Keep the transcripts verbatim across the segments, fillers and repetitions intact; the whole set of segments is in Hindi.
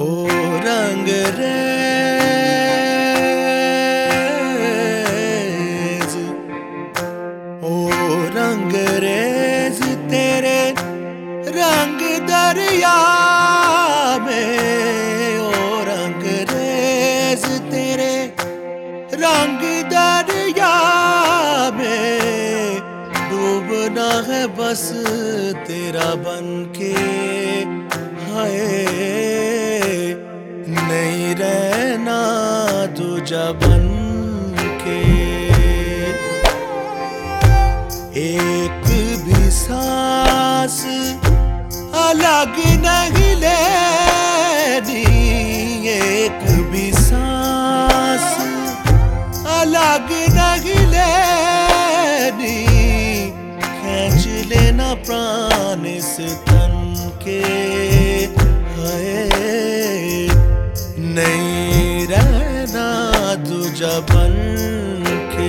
ओ रंग रेज, ओ रंग रेज तेरे रंग दरिया में, ओ रंग रेज तेरे रंग दरिया में डूबना है बस तेरा बन के, हाय नहीं रहना तुझा बन के। एक भी सांस अलग नहीं लेनी, एक भी सांस अलग नहीं लेनी, खींच लेना प्राण इस तन के, हाय नहीं रहना तुझा बन के।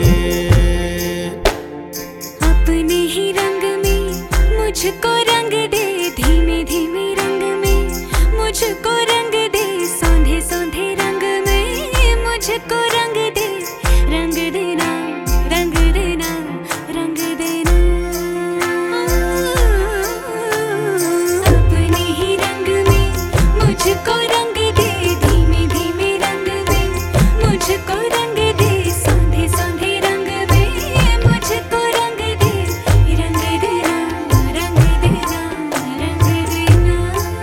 अपने ही रंग में मुझको रंग दे, धीमे धीमे रंग में मुझको रंग दे, सौंधे सौंधे रंग में मुझको रंग दे, रंग देना रंग देना रंग देना। अपने ही रंग में मुझको रंग दे, धीमे धीमे रंग में मुझको रंग दे, सौंधे सौंधे रंग में मुझको रंग दे, रंग देना रंग देना रंग देना।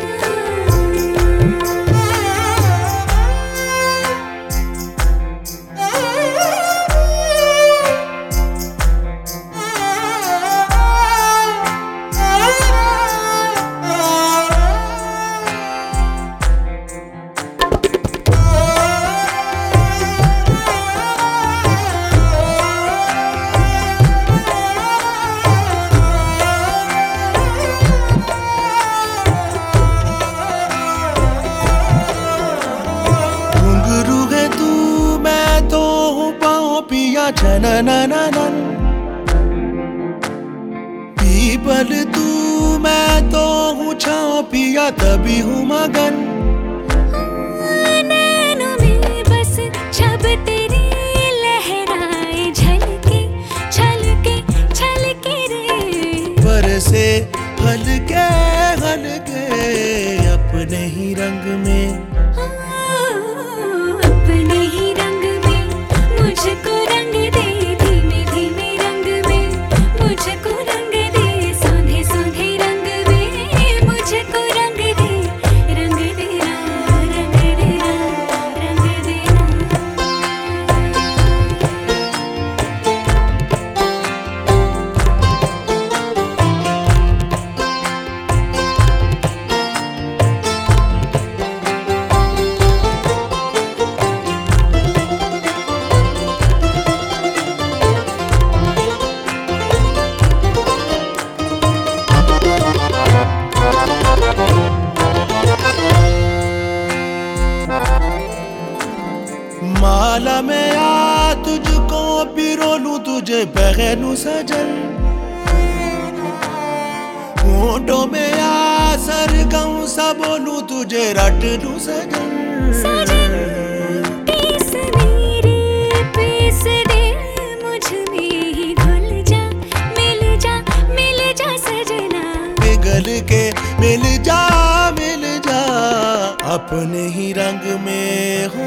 घुंघरू है तू मैं तो हूँ पाँव पिया छननननन, पीपल तू मैं तो हूँ छाँव पिया तभी हूँ मगन। नैनों में बस छब तेरी लहराए, झलके छलके छलके रे, बरसे हल्के हल्के अपने ही रंग में, अपने ही रंग में मुझको रंग दे, धीमे धीमे रंग में मुझको रंग दे, सौंधे सौंधे रंग में मुझको रंग दे, रंग देना रंग देना रंग देना। माला में आ तुझको पिरो लूं तुझे पहनूं सजन, होठों में आ सरगम सा बोलूं तुझे रट लूं सजन। सजन पीस मेरे पीस दे, मुझ में ही घुल जा, मिल जा मिल जा सजना, पिघल के मिल जा मिल जा अपने ही रंग में हो,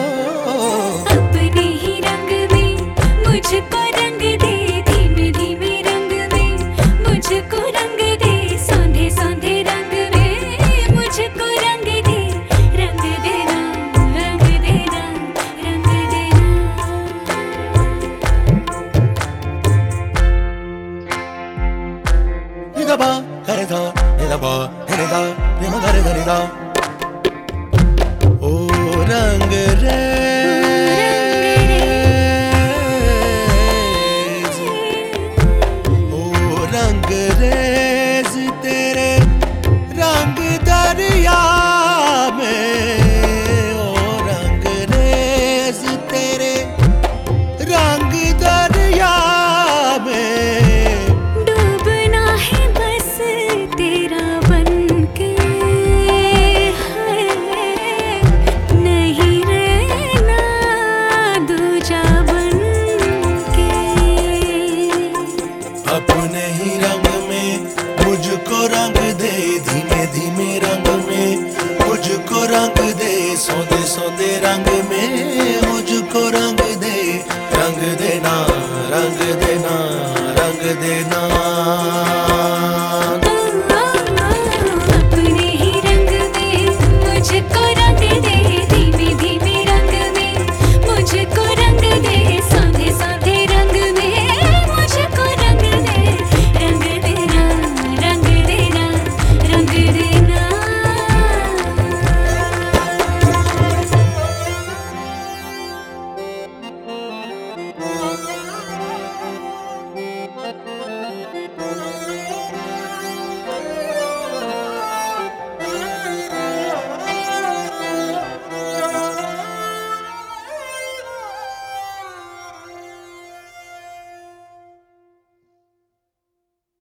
अपने ही रंग में मुझको रंग दे, धीमे धीमे रंग में मुझको रंग दे, सौंधे सौंधे रंग में मुझको रंग दे, रंग देना रंग देना रंग देना। निदा बा करे दा निदा बा करे दा निदा करे करे दा। ओ रंग रेज, सौंदे रंग